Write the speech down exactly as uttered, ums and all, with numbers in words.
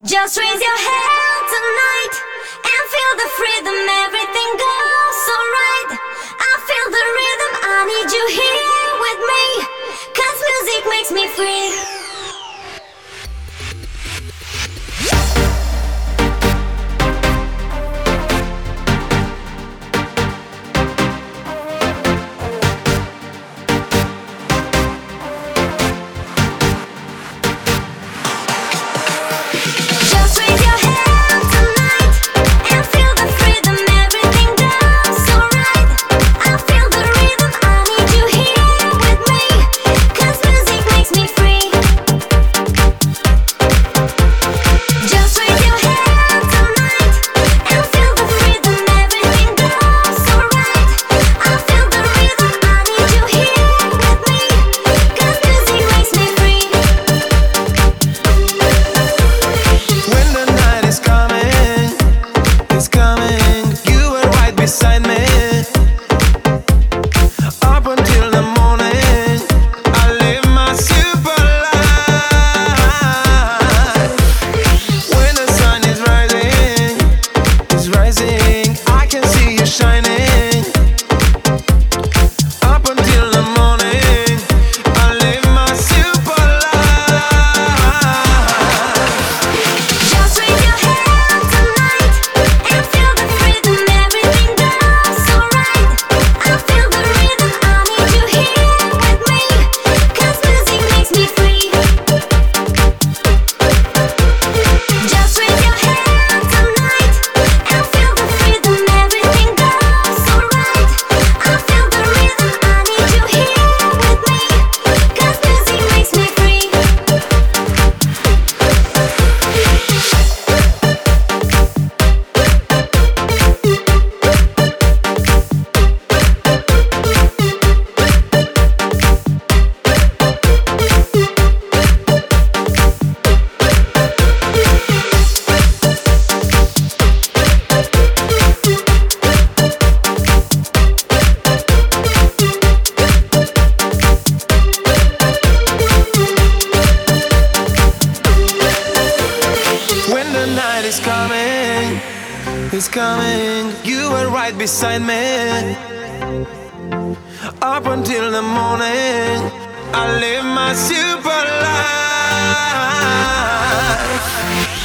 Just raise your hand tonight and feel the freedom, everything goes so right. I feel the rhythm, I need you here with me, 'cause music makes me free. It's coming, you were right beside me. Up until the morning, I live my super life.